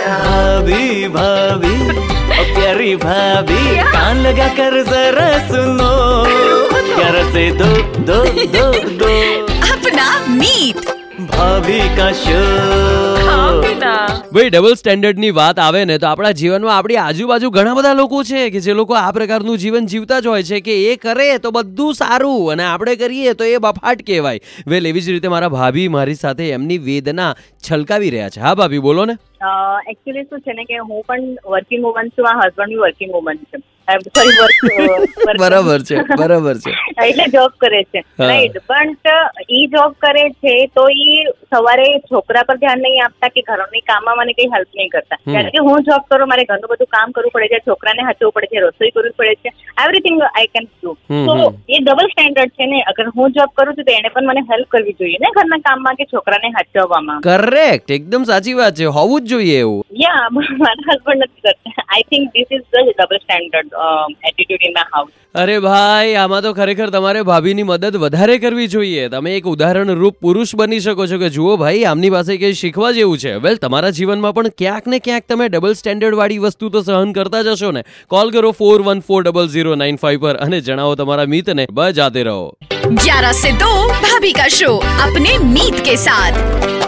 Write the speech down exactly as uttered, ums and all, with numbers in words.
भाभी भाभी ओ प्यारी भाभी कान लगा कर जरा सुनो प्यार से दो दो दो दो अपना मीत भाभी का शो। ભાઈ ડબલ સ્ટેન્ડર્ડ ની વાત આવે ને તો આપણા જીવનમાં આપણી આજુબાજુ ઘણા બધા લોકો છે કે જે લોકો આ પ્રકારનું જીવન જીવતા જ હોય છે કે એ કરે તો બધું સારું અને આપણે કરીએ તો એ બફાટ કહેવાય. વેલ એવી જ રીતે મારા ભાભી મારી સાથે એમની વેદના છલકાવી રહ્યા છે. હા ભાભી બોલો ને. એકચ્યુઅલી શું છે ને કે હું પણ વર્કિંગ વુમન છું, આ હસબન્ડ બી વર્કિંગ વુમન છે. સોરી વર્ક બરાબર છે બરાબર છે એટલે જોબ કરે છે રાઈટ. પણ ઈ જોબ કરે છે તો ઈ સવારે છોકરા પર ધ્યાન નહીં આપતા કે ઘરની કામમાં મને કઈ હેલ્પ નહીં કરતા. કારણ કે હું જોબ કરું, મારે ઘરનું બધું કામ કરવું પડે છે, છોકરાને હાચવવું પડે છે, રસોઈ કરવી પડે છે, એવરીથિંગ આઈ કેન ડુ. તો એ ડબલ સ્ટેન્ડર્ડ છે ને. અગર હું જોબ કરું છું તો એને પણ મને હેલ્પ કરવી જોઈએ ને ઘરના કામમાં કે છોકરાને હાચવવામાં. કરેક્ટ, એકદમ સાચી વાત છે. હોવું જ જોઈએ એવું. યા મારા હસબન્ડ નથી કરતા. I think this is the double standard attitude in my house. અરે ભાઈ આમાં તો ખરેખર તમારે ભાભીની મદદ વધારે કરવી જોઈએ. તમે એક ઉદાહરણ રૂપ પુરુષ બની શકો છો કે જુઓ ભાઈ આમની પાસે કંઈ શીખવા જેવું છે. વેલ તમારા જીવનમાં પણ ક્યાંક ને ક્યાંક તમે ડબલ સ્ટેન્ડર્ડ વાળી વસ્તુ તો સહન કરતા જ હશો ને. કોલ કરો four one four double zero nine five પર અને જણાવો તમારા મિતને. બજાતે રહો. ग्यारह से दो भाभी का शो अपने मीत के साथ.